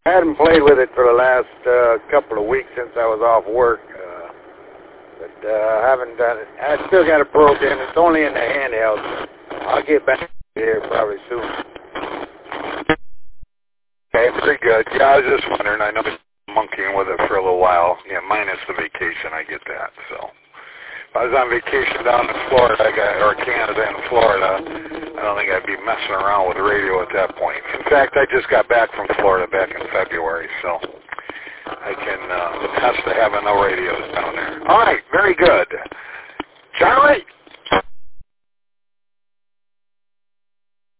I hadn't played with it for the last couple of weeks since I was off work, but I haven't done it. I still got it broken. It's only in the handheld. I'll get back here probably soon. Okay, pretty good. Yeah, I was just wondering. I know I've been monkeying with it for a little while. Yeah, minus the vacation, I get that. So if I was on vacation down in Florida, or Canada and Florida, I don't think I'd be messing around with the radio at that point. In fact, I just got back from Florida back in February, so I can attest to having no radios down there. All right, very good. Charlie?